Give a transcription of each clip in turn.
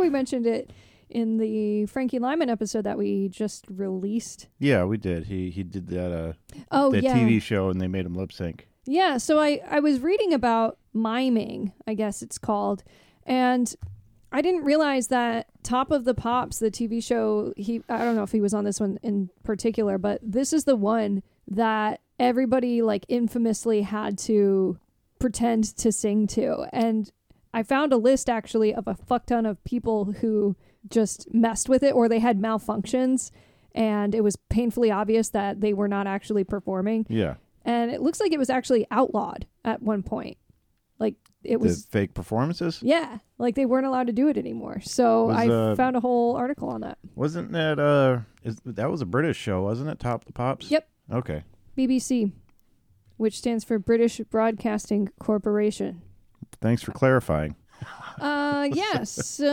we mentioned it in the Frankie Lyman episode that we just released. Yeah, we did. He did that yeah. TV show, and they made him lip sync. Yeah, so I was reading about miming, I guess it's called, and I didn't realize that Top of the Pops, the TV show, I don't know if he was on this one in particular, but this is the one that everybody like infamously had to pretend to sing to. And I found a list actually of a fuck ton of people who just messed with it or they had malfunctions, and it was painfully obvious that they were not actually performing. Yeah. And it looks like it was actually outlawed at one point. Like it was the fake performances? Yeah. Like they weren't allowed to do it anymore. So I found a whole article on that. Wasn't that that was a British show, wasn't it? Top of the Pops? Yep. Okay. BBC, which stands for British Broadcasting Corporation. Thanks for clarifying. Yeah.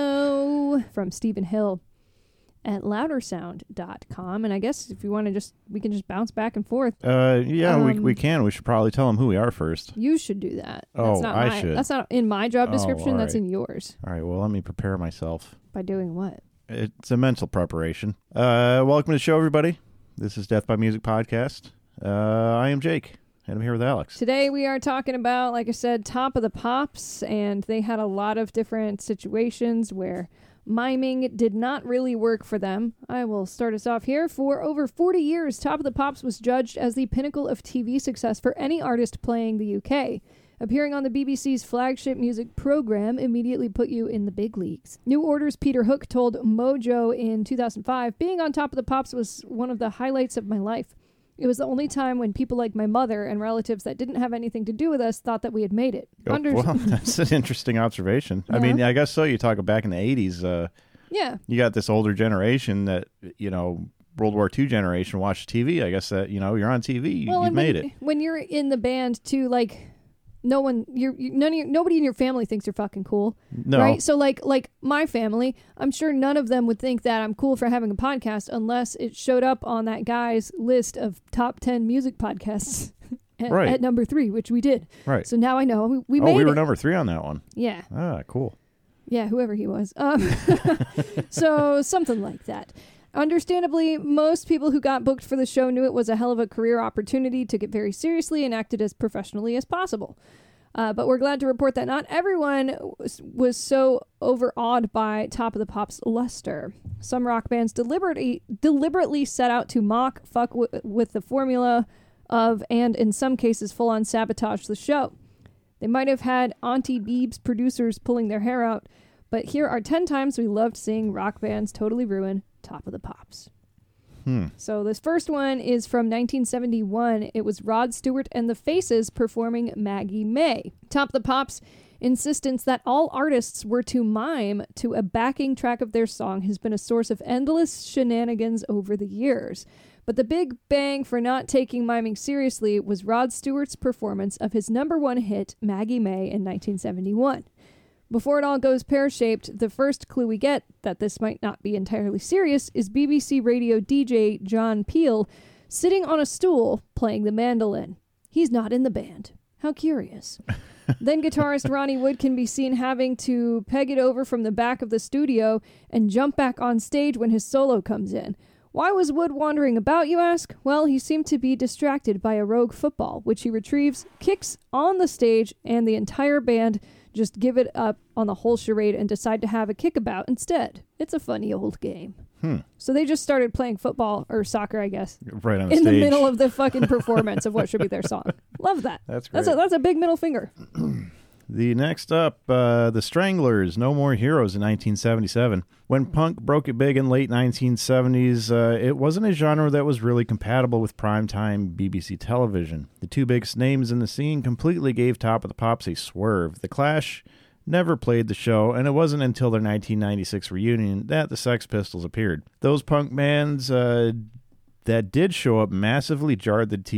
So from Stephen Hill at loudersound.com. And I guess if you want to we can just bounce back and forth. Yeah, we can. We should probably tell them who we are first. You should do that. I should. That's not in my job description. All That's right. in yours. All right, well, let me prepare myself. By doing what? It's a mental preparation. Welcome to the show, everybody. This is Death by Music Podcast. I am Jake, and I'm here with Alex. Today we are talking about, like I said, Top of the Pops, and they had a lot of different situations where miming did not really work for them. I will start us off here. For over 40 years, Top of the Pops was judged as the pinnacle of TV success for any artist playing the UK. Appearing on the BBC's flagship music program immediately put you in the big leagues. New Order's Peter Hook told Mojo in 2005, "Being on Top of the Pops was one of the highlights of my life. It was the only time when people like my mother and relatives that didn't have anything to do with us thought that we had made it." Well, that's an interesting observation. Yeah. I mean, I guess so. You talk back in the 80s. Yeah. You got this older generation that, World War II generation watched TV. I guess that, you're on TV. You've made it. When you're in the band, too, like, nobody in your family thinks you're fucking cool. No. Right? So like my family, I'm sure none of them would think that I'm cool for having a podcast unless it showed up on that guy's list of top 10 music podcasts at number 3, which we did. Right. So now I know we made it. We were number 3 on that one. Yeah. Ah, cool. Yeah, whoever he was. So something like that. Understandably, most people who got booked for the show knew it was a hell of a career opportunity, took it very seriously, and acted as professionally as possible. But we're glad to report that not everyone was so overawed by Top of the Pops' luster. Some rock bands deliberately set out to mock, fuck with the formula of, and in some cases full-on sabotage the show. They might have had Auntie Beeb's producers pulling their hair out, but here are 10 times we loved seeing rock bands totally ruin Top of the Pops. So this first one is from 1971. It was Rod Stewart and the Faces performing Maggie May. Top of the Pops' insistence that all artists were to mime to a backing track of their song has been a source of endless shenanigans over the years. But the big bang for not taking miming seriously was Rod Stewart's performance of his number 1 hit, Maggie May, in 1971. Before it all goes pear-shaped, the first clue we get that this might not be entirely serious is BBC radio DJ John Peel sitting on a stool playing the mandolin. He's not in the band. How curious. Then guitarist Ronnie Wood can be seen having to peg it over from the back of the studio and jump back on stage when his solo comes in. Why was Wood wandering about, you ask? Well, he seemed to be distracted by a rogue football, which he retrieves, kicks on the stage, and the entire band just give it up on the whole charade and decide to have a kickabout instead. It's a funny old game. So they just started playing football, or soccer, I guess. Right on the in stage. the middle of the fucking performance of what should be their song. Love that. That's great. That's a big middle finger. The next up, the Stranglers, No More Heroes in 1977. When punk broke it big in late 1970s, it wasn't a genre that was really compatible with primetime BBC television. The two biggest names in the scene completely gave Top of the Pops a swerve. The Clash never played the show, and it wasn't until their 1996 reunion that the Sex Pistols appeared. Those punk bands that did show up massively jarred the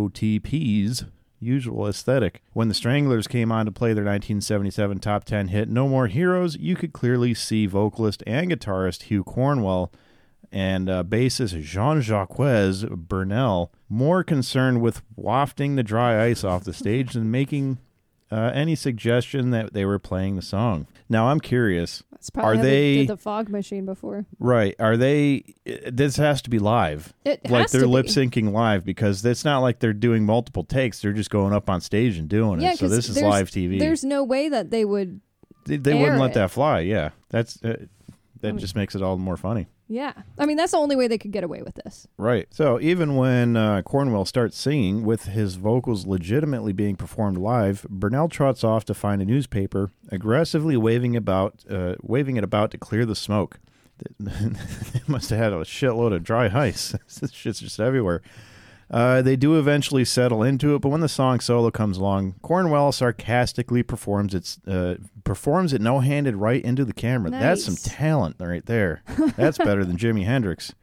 TOTP's usual aesthetic. When the Stranglers came on to play their 1977 top 10 hit No More Heroes, you could clearly see vocalist and guitarist Hugh Cornwell and bassist Jean-Jacques Burnell more concerned with wafting the dry ice off the stage than making any suggestion that they were playing the song. Now, I'm curious. It's probably Are how they- did the fog machine before. Right. Are they... This has to be live. It has Like they're to be. lip syncing live, because it's not like they're doing multiple takes. They're just going up on stage and doing Yeah, it. So 'cause this is there's- live TV. There's no way that they would. They air wouldn't let it. that fly. Yeah. That just makes it all the more funny. Yeah. I mean, that's the only way they could get away with this. Right. So even when Cornwell starts singing, with his vocals legitimately being performed live, Burnell trots off to find a newspaper, aggressively waving it about to clear the smoke. They must have had a shitload of dry ice. This shit's just everywhere. They do eventually settle into it, but when the song solo comes along, Cornwell sarcastically performs it no-handed right into the camera. That's some Nice. talent right there. That's better than Jimi Hendrix.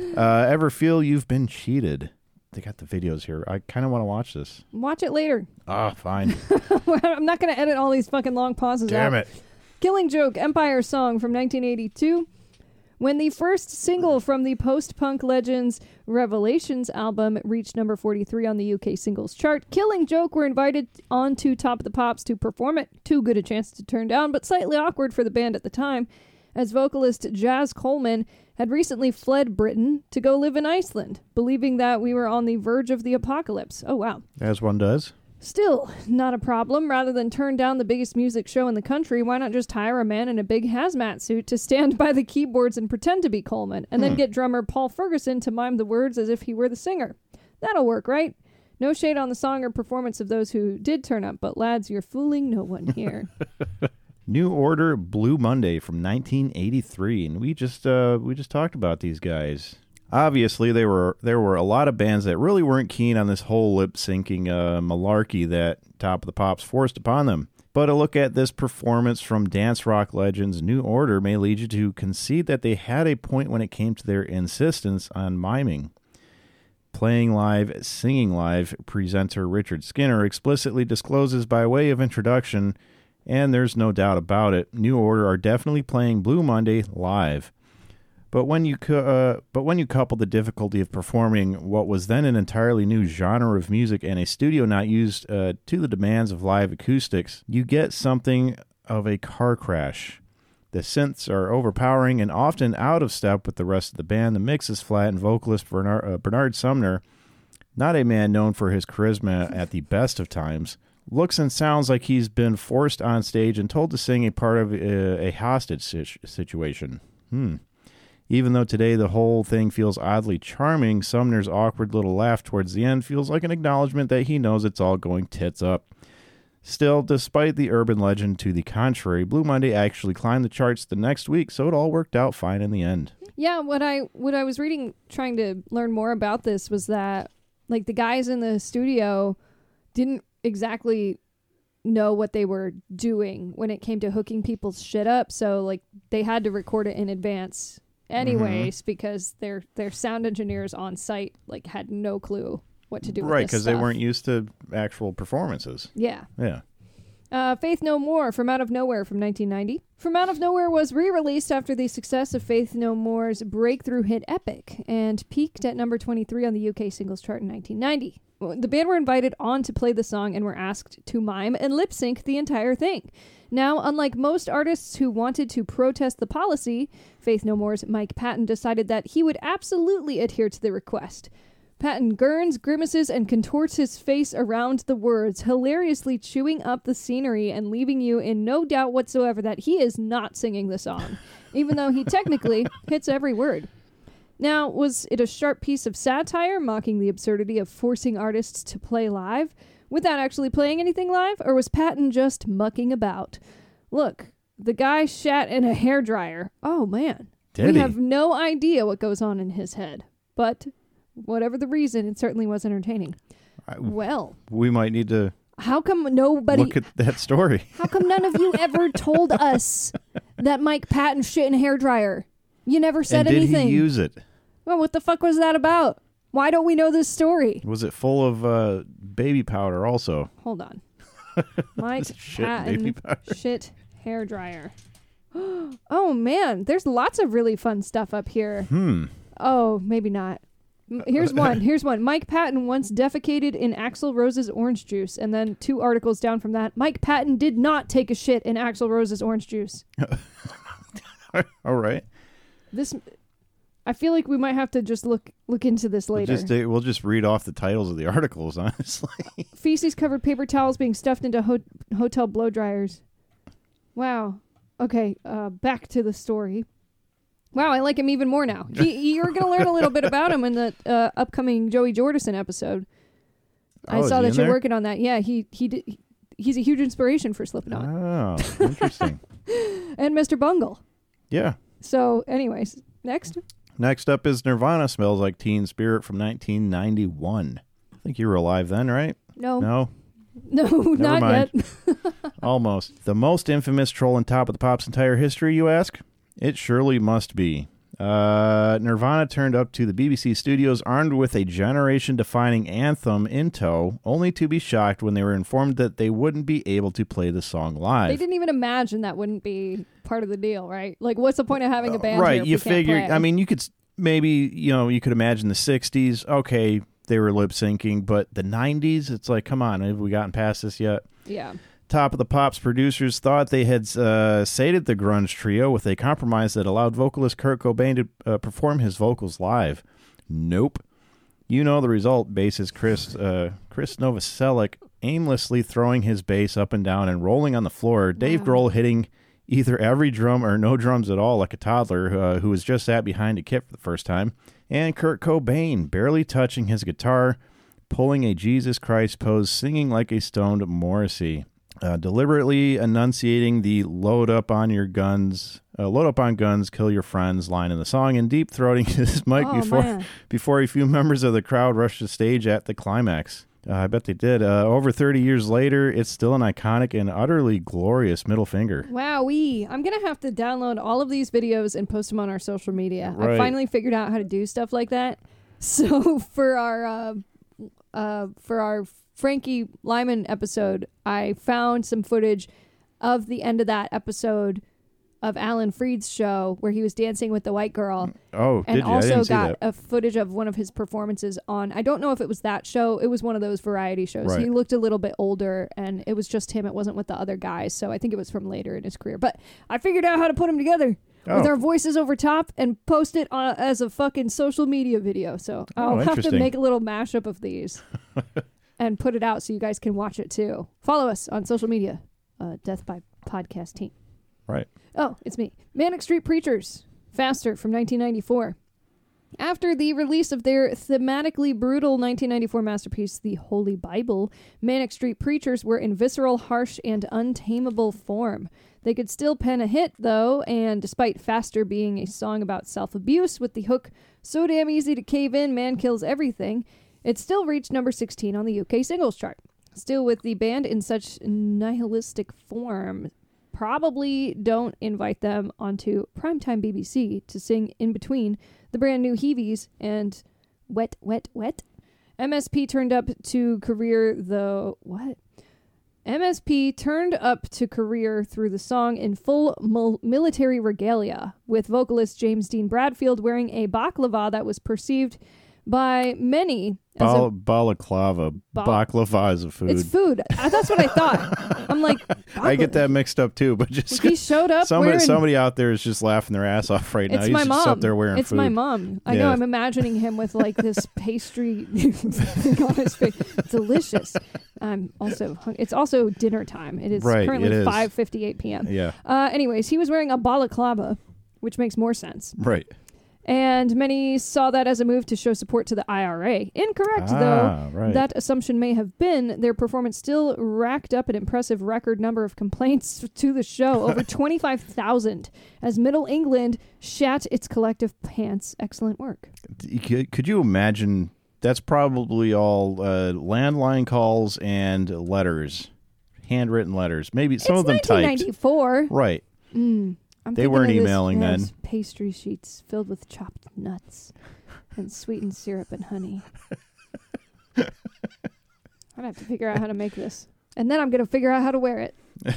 Ever feel you've been cheated? They got the videos here. I kind of want to watch this. Watch it later. Ah, fine. I'm not going to edit all these fucking long pauses Damn out. it. Killing Joke, Empire Song from 1982. When the first single from the post-punk legends Revelations album reached number 43 on the UK singles chart, Killing Joke were invited onto Top of the Pops to perform it. Too good a chance to turn down, but slightly awkward for the band at the time, as vocalist Jazz Coleman had recently fled Britain to go live in Iceland, believing that we were on the verge of the apocalypse. Oh, wow. As one does. Still, not a problem. Rather than turn down the biggest music show in the country, why not just hire a man in a big hazmat suit to stand by the keyboards and pretend to be Coleman, and then get drummer Paul Ferguson to mime the words as if he were the singer? That'll work, right? No shade on the song or performance of those who did turn up, but lads, you're fooling no one here. New Order, Blue Monday from 1983, and we just talked about these guys. Obviously, there were a lot of bands that really weren't keen on this whole lip-syncing malarkey that Top of the Pops forced upon them. But a look at this performance from dance rock legends New Order may lead you to concede that they had a point when it came to their insistence on miming. Playing live, singing live, presenter Richard Skinner explicitly discloses by way of introduction, and there's no doubt about it, New Order are definitely playing Blue Monday live. But when you couple the difficulty of performing what was then an entirely new genre of music and a studio not used to the demands of live acoustics, you get something of a car crash. The synths are overpowering and often out of step with the rest of the band. The mix is flat, and vocalist Bernard Sumner, not a man known for his charisma at the best of times, looks and sounds like he's been forced on stage and told to sing a part of a hostage situation. Even though today the whole thing feels oddly charming, Sumner's awkward little laugh towards the end feels like an acknowledgement that he knows it's all going tits up. Still, despite the urban legend to the contrary, Blue Monday actually climbed the charts the next week, so it all worked out fine in the end. Yeah, what I was reading, trying to learn more about this, was that like the guys in the studio didn't exactly know what they were doing when it came to hooking people's shit up, so like they had to record it in advance anyways, because their sound engineers on site like had no clue what to do with Right, this because they stuff. weren't used to actual performances. Yeah. Faith No More from Out of Nowhere from 1990. From Out of Nowhere was re-released after the success of Faith No More's breakthrough hit Epic and peaked at number 23 on the UK singles chart in 1990. The band were invited on to play the song and were asked to mime and lip sync the entire thing. Now, unlike most artists who wanted to protest the policy, Faith No More's Mike Patton decided that he would absolutely adhere to the request. Patton gurns, grimaces, and contorts his face around the words, hilariously chewing up the scenery and leaving you in no doubt whatsoever that he is not singing the song, even though he technically hits every word. Now, was it a sharp piece of satire, mocking the absurdity of forcing artists to play live without actually playing anything live, or was Patton just mucking about? Look, the guy shat in a hairdryer. Oh, man. Did he? We have no idea what goes on in his head, but whatever the reason, it certainly was entertaining. Well, We might need to how come nobody... look at that story. How come none of you ever told us that Mike Patton shit in a hairdryer? You never said And did anything. he use it? Well, what the fuck was that about? Why don't we know this story? Was it full of baby powder also? Hold on. Mike Shit, baby Patton powder. shit hairdryer. Oh, man. There's lots of really fun stuff up here. Oh, maybe not. Here's one. Mike Patton once defecated in Axl Rose's orange juice. And then 2 articles down from that, Mike Patton did not take a shit in Axl Rose's orange juice. All right. This, I feel like we might have to just look into this later. We'll just read off the titles of the articles, honestly. Feces-covered paper towels being stuffed into hotel blow dryers. Wow. Okay, back to the story. Wow, I like him even more now. You're going to learn a little bit about him in the upcoming Joey Jordison episode. I saw that you're working on that. Yeah, he's a huge inspiration for Slipknot. Oh, interesting. And Mr. Bungle. Yeah. So, anyways, next. Next up is Nirvana, Smells Like Teen Spirit from 1991. I think you were alive then, right? No. No? No, not mind. yet. Almost. The most infamous troll in Top of the Pop's entire history, you ask? It surely must be. Nirvana turned up to the BBC studios armed with a generation-defining anthem in tow, only to be shocked when they were informed that they wouldn't be able to play the song live. They didn't even imagine that wouldn't be part of the deal, right? Like, what's the point of having a band right, here if you we can't figure, play? I mean, you could maybe, you could imagine the 60s, okay, they were lip-syncing, but the 90s, it's like, come on, have we gotten past this yet? Yeah. Top of the Pop's producers thought they had sated the grunge trio with a compromise that allowed vocalist Kurt Cobain to perform his vocals live. Nope. You know the result, bassist Chris Novoselic aimlessly throwing his bass up and down and rolling on the floor, Dave Grohl hitting either every drum or no drums at all like a toddler who was just sat behind a kit for the first time, and Kurt Cobain barely touching his guitar, pulling a Jesus Christ pose, singing like a stoned Morrissey. Deliberately enunciating the load up on guns, kill your friends line in the song, and deep throating his mic before a few members of the crowd rushed the stage at the climax. I bet they did. Over 30 years later, it's still an iconic and utterly glorious middle finger. Wowee. I'm going to have to download all of these videos and post them on our social media. Right. I finally figured out how to do stuff like that. So for our Frankie Lyman episode, I found some footage of the end of that episode of Alan Freed's show where he was dancing with the white girl. Oh, and did you? also I didn't see got that. a footage of one of his performances on, I don't know if it was that show. It was one of those variety shows. Right. He looked a little bit older and it was just him. It wasn't with the other guys. So I think it was from later in his career. But I figured out how to put them together with our voices over top and post it as a fucking social media video. So I'll have to make a little mashup of these. And put it out so you guys can watch it too. Follow us on social media. Death by Podcast Team. Right. Oh, it's me. Manic Street Preachers. Faster from 1994. After the release of their thematically brutal 1994 masterpiece, The Holy Bible, Manic Street Preachers were in visceral, harsh, and untamable form. They could still pen a hit, though, and despite Faster being a song about self-abuse with the hook, so damn easy to cave in, man kills everything, it still reached number 16 on the UK singles chart. Still with the band in such nihilistic form, probably don't invite them onto primetime BBC to sing in between the brand new Heavies and Wet, Wet, Wet. MSP turned up to career through the song in full military regalia, with vocalist James Dean Bradfield wearing a baklava that was perceived by many as balaclava. Baklava is a food. It's food. That's what I thought. I'm like, I get that mixed up too, but just he showed up. Somebody out there is just laughing their ass off right now. It's my He's mom. just up there wearing it's food. my mom. I know. I'm imagining him with like this pastry thing on his face. Delicious. I'm also it's also dinner time. It is currently 5:58 p.m. Yeah. Anyways, he was wearing a balaclava, which makes more sense. Right. And many saw that as a move to show support to the IRA. Incorrect, though. Right. That assumption may have been. Their performance still racked up an impressive record number of complaints to the show, over 25,000, as Middle England shat its collective pants. Excellent work. Could you imagine? That's probably all landline calls and letters, handwritten letters. Maybe some of them typed. 1994. Right. They weren't emailing then. Pastry sheets filled with chopped nuts and sweetened syrup and honey. I'd have to figure out how to make this. And then I'm going to figure out how to wear it.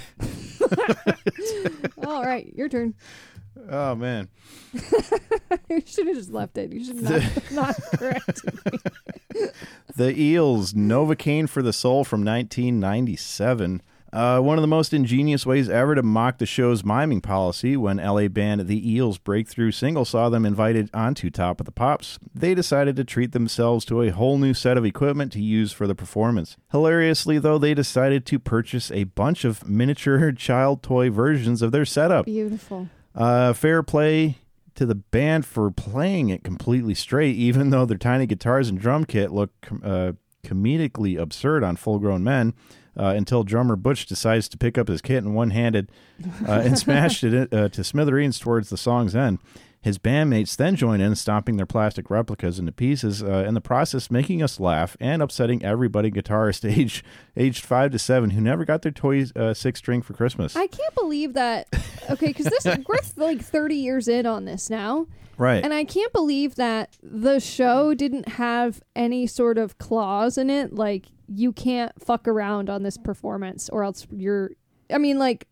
All right, your turn. Oh, man. You should have just left it. You should not correct me. The Eels, Novocaine for the Soul from 1997. One of the most ingenious ways ever to mock the show's miming policy, when LA band The Eels' breakthrough single saw them invited onto Top of the Pops, they decided to treat themselves to a whole new set of equipment to use for the performance. Hilariously, though, they decided to purchase a bunch of miniature child toy versions of their setup. Beautiful. Fair play to the band for playing it completely straight, even though their tiny guitars and drum kit look comedically absurd on full-grown men. Until drummer Butch decides to pick up his kit in one-handed and smashed it to smithereens towards the song's end. His bandmates then join in, stomping their plastic replicas into pieces, in the process making us laugh and upsetting everybody guitarist aged 5 to 7 who never got their toy 6-string for Christmas. I can't believe that. Okay, because we're like 30 years in on this now. Right. And I can't believe that the show didn't have any sort of clause in it, like, you can't fuck around on this performance or else you're... I mean, like...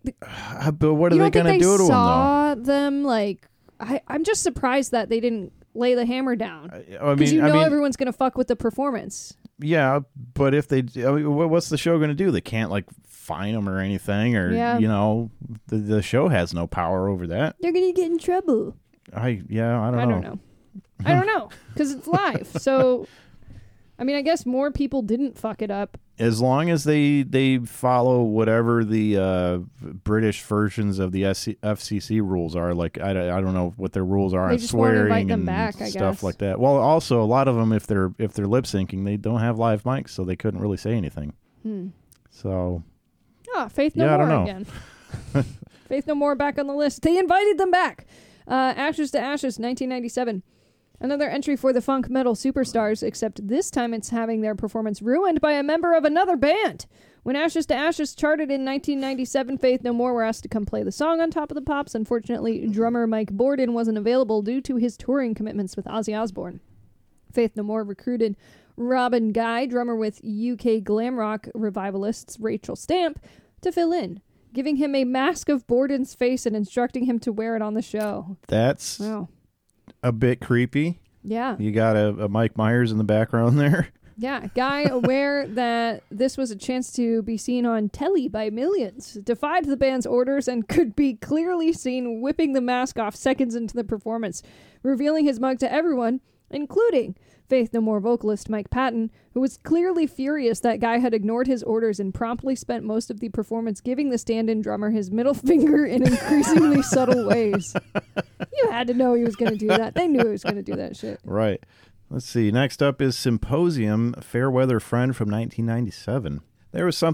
but what are they going to do to them, though? Saw them, like... I'm just surprised that they didn't lay the hammer down. Because everyone's going to fuck with the performance. Yeah, but if they... what's the show going to do? They can't, like, fine them or anything, or, the show has no power over that. They're going to get in trouble. I don't know. I don't know, because it's live. So, I mean, I guess more people didn't fuck it up. As long as they follow whatever the British versions of the FCC rules are, like I don't know what their rules are on swearing and back, stuff like that. Well, also a lot of them, if they're lip syncing, they don't have live mics, so they couldn't really say anything. So, Faith No More again. Faith No More back on the list. They invited them back. Ashes to Ashes, 1997. Another entry for the funk metal superstars, except this time it's having their performance ruined by a member of another band. When Ashes to Ashes charted in 1997, Faith No More were asked to come play the song on Top of the Pops. Unfortunately, drummer Mike Borden wasn't available due to his touring commitments with Ozzy Osbourne. Faith No More recruited Robin Guy, drummer with UK glam rock revivalists Rachel Stamp, to fill in, giving him a mask of Borden's face and instructing him to wear it on the show. That's a bit creepy. Yeah. You got a Mike Myers in the background there. Yeah. Guy, aware that this was a chance to be seen on telly by millions, defied the band's orders and could be clearly seen whipping the mask off seconds into the performance, revealing his mug to everyone, including Faith No More vocalist Mike Patton, who was clearly furious that Guy had ignored his orders and promptly spent most of the performance giving the stand-in drummer his middle finger in increasingly subtle ways. You had to know he was going to do that. They knew he was going to do that shit. Right. Let's see. Next up is Symposium, Fairweather Friend from 1997. There was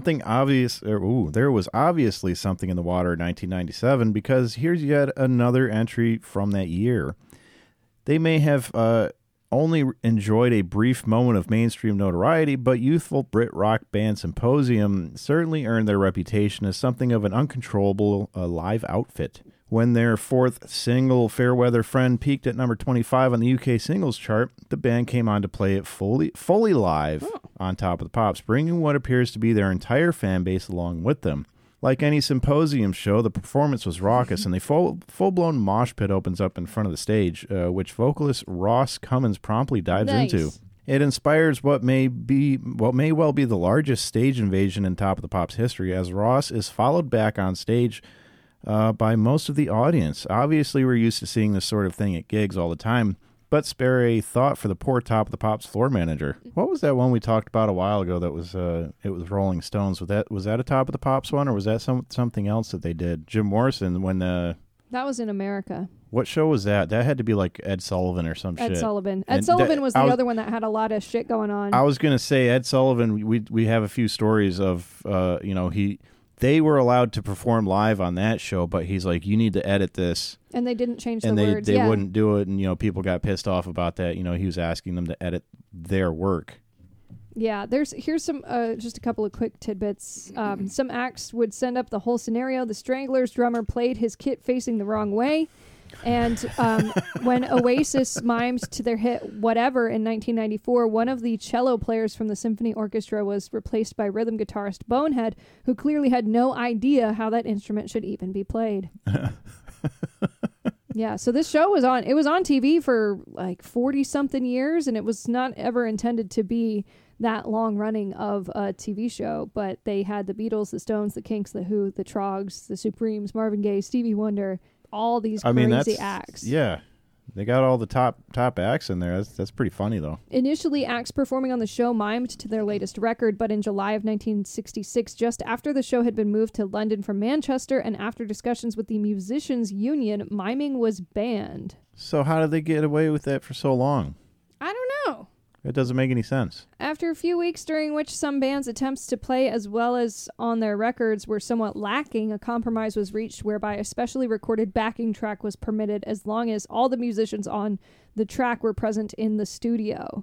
obviously something in the water in 1997, because here's yet another entry from that year. They may have only enjoyed a brief moment of mainstream notoriety, but youthful Brit rock band Symposium certainly earned their reputation as something of an uncontrollable live outfit. When their fourth single, Fairweather Friend, peaked at number 25 on the UK singles chart, the band came on to play it fully live on Top of the Pops, bringing what appears to be their entire fan base along with them. Like any Symposium show, the performance was raucous, and the full-blown mosh pit opens up in front of the stage, which vocalist Ross Cummins promptly dives into. It inspires what may well be the largest stage invasion in Top of the Pops history, as Ross is followed back on stage by most of the audience. Obviously, we're used to seeing this sort of thing at gigs all the time, but spare a thought for the poor Top of the Pops floor manager. What was that one we talked about a while ago that was it was Rolling Stones? Was that a Top of the Pops one, or was that something else that they did? Jim Morrison, when that was in America. What show was that? That had to be like Ed Sullivan or some shit. Ed Sullivan. Ed Sullivan was the other one that had a lot of shit going on. I was going to say Ed Sullivan, we have a few stories of they were allowed to perform live on that show, but he's like, you need to edit this. And they didn't change the words. And they wouldn't do it, and people got pissed off about that. He was asking them to edit their work. Yeah, here's some just a couple of quick tidbits. Some acts would send up the whole scenario. The Stranglers drummer played his kit facing the wrong way. And when Oasis mimed to their hit Whatever in 1994, one of the cello players from the symphony orchestra was replaced by rhythm guitarist Bonehead, who clearly had no idea how that instrument should even be played. Yeah, so this show was on TV for like 40-something years, and it was not ever intended to be that long running of a TV show, but they had the Beatles, the Stones, the Kinks, the Who, the Troggs, the Supremes, Marvin Gaye, Stevie Wonder, all these crazy acts. Yeah. They got all the top acts in there. That's pretty funny, though. Initially, acts performing on the show mimed to their latest record, but in July of 1966, just after the show had been moved to London from Manchester, and after discussions with the Musicians' Union, miming was banned. So how did they get away with that for so long? I don't know. It doesn't make any sense. After a few weeks during which some bands' attempts to play as well as on their records were somewhat lacking, a compromise was reached whereby a specially recorded backing track was permitted as long as all the musicians on the track were present in the studio.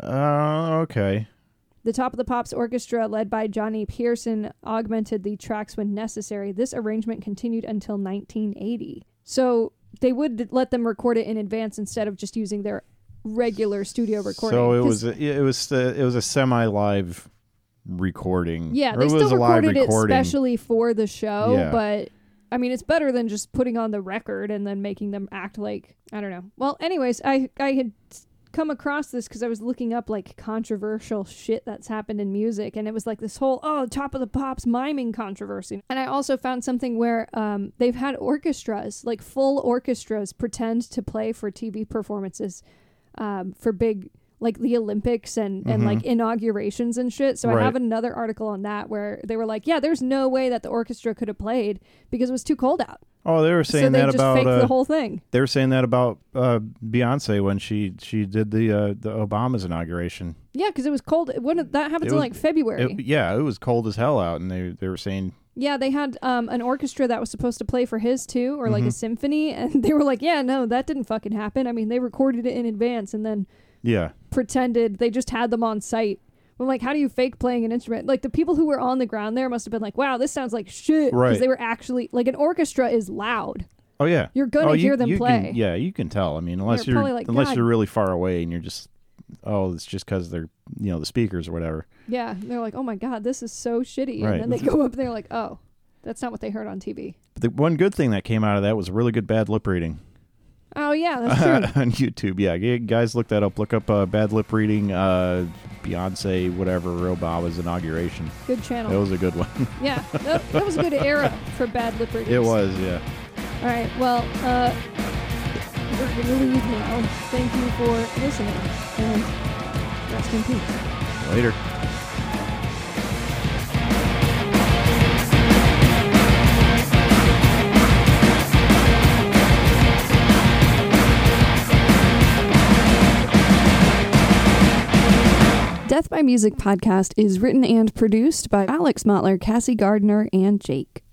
Okay. The Top of the Pops Orchestra, led by Johnny Pearson, augmented the tracks when necessary. This arrangement continued until 1980. So they would let them record it in advance instead of just using their regular studio recording. So it was a semi-live recording. Yeah, they still recorded it specially for the show, but I mean, it's better than just putting on the record and then making them act like, I don't know. Well, anyways, I had come across this because I was looking up like controversial shit that's happened in music, and it was like this whole Top of the Pops miming controversy. And I also found something where they've had orchestras, like full orchestras, pretend to play for TV performances for big, like the Olympics and like inaugurations and shit. So I have another article on that where they were like, yeah, there's no way that the orchestra could have played because it was too cold out. Oh, they were saying that about... So they just faked the whole thing. They were saying that about Beyonce when she did the Obama's inauguration. Yeah, because it was cold. That happened in like February. It was cold as hell out, and they were saying... Yeah, they had an orchestra that was supposed to play for his too, or like a symphony, and they were like, yeah, no, that didn't fucking happen. I mean, they recorded it in advance and then pretended they just had them on site. I'm like, how do you fake playing an instrument? Like, the people who were on the ground there must have been like, wow, this sounds like shit. Right. Because they were actually, like, an orchestra is loud. Oh, yeah. You're going to hear them play. You can tell. I mean, unless you're really far away and you're just, it's just because they're, the speakers or whatever. Yeah. They're like, oh, my God, this is so shitty. Right. And then they go up and they're like, oh, that's not what they heard on TV. But the one good thing that came out of that was a really good bad lip reading. Oh, yeah, that's true. On YouTube, yeah. Guys, look that up. Look up bad lip reading, Beyonce, whatever, Obama's inauguration. Good channel. That was a good one. Yeah, that was a good era for bad lip readings. It was, yeah. All right, well, we're going to leave now. Thank you for listening, and rest in peace. Later. Death by Music podcast is written and produced by Alex Mottler, Cassie Gardner, and Jake.